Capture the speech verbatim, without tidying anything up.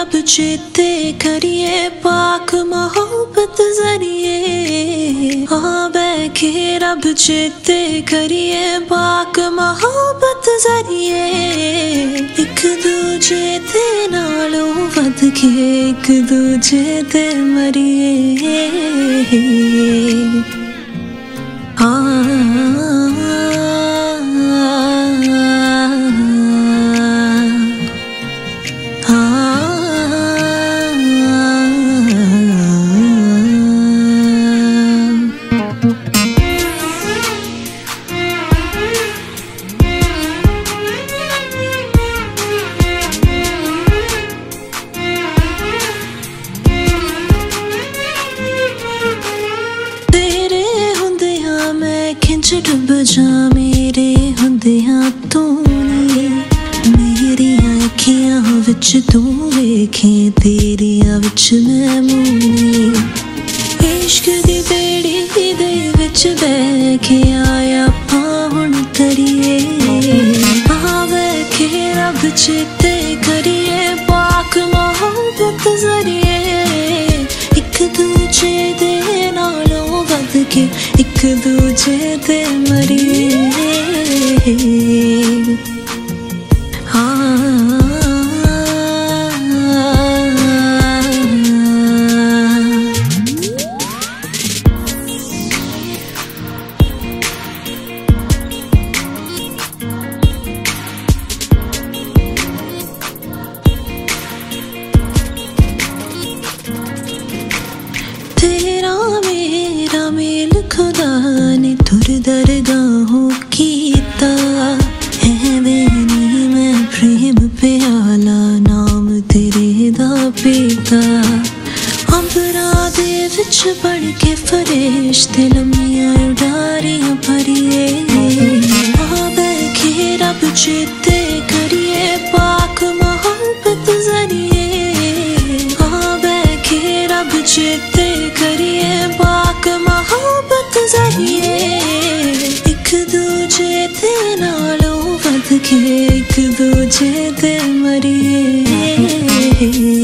रब चेते करिए पाक मोहब्बत जरिए। हाँ बैठे रब चेते करिए पाक मोहब्बत जरिए। एक दूजे दे नालों वध के एक दूजे ते मरिए। डुब जा मेरे हुंदियां तू नी, मेरियां अखियां विच तू वेखे तेरियां विच मैं मूनी। इश्क दी बेड़ी दे विच बह के आया हुण तरिए। आ बैठे रब चेते करिए पाक मोहब्बत जरिए। एक दूजे दे नालों वध के एक दूजे ते मरिए। हाँ तेरा मेरा मेल खुदा ने तुर दरगाहों कीता है। मैंने मैं प्रेम प्याला नाम तेरे दा पीता। अंबरा दे विच बन के फरिश्ते लम्मियां उडारियां भरिए। आ बैठे रब चेते करिए पाक मोहब्बत जरिए। आ बैठे रब चेते करिए पाक मोहब्बत जरिए। एक दूजे दे नालों वध के एक दूजे ते मरिए।